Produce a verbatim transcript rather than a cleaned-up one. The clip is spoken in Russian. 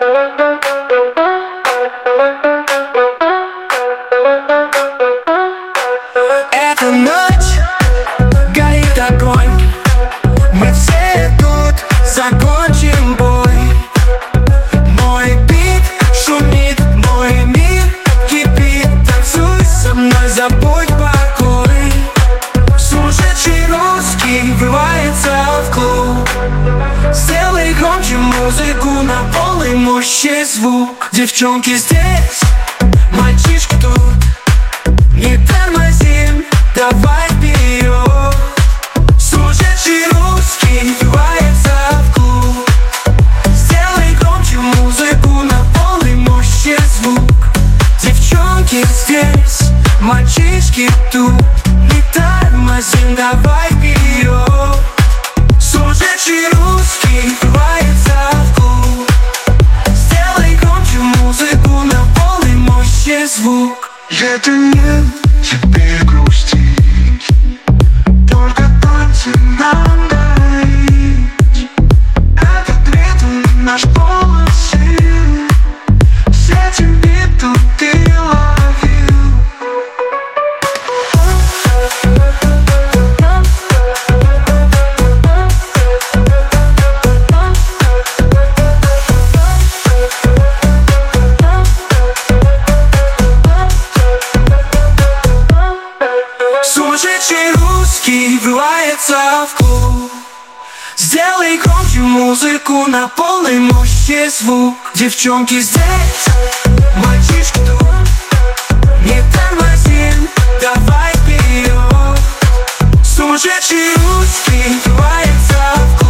Эта ночь горит огонь, мы все тут закончим бой. Мой бит шумит, мой мир кипит. Танцуй со мной, забудь покой. Сумасшедший русский врывается в клуб. Сделай громче музыку, на полной мощи звук. Девчонки здесь, мальчишки тут. Не тормозим, давай вперед. Сумасшедший русский врывается в клуб. Сделай громче музыку, на полной мощи звук. Девчонки здесь, мальчишки тут. Не тормозим, давай вперед. Сумасшедший русский врывается в клуб. Сделай громче музыку, на полной мощи звук. Это не тебе грустить, только танцы нам дарить. Этот ритм наш полон сил, все эти биты ты ловил. Сумасшедший русский врывается в клуб. Сделай громче музыку, на полной мощи звук. Девчонки здесь, мальчишки тут. Не тормозим, давай вперед. Сумасшедший русский врывается в клуб.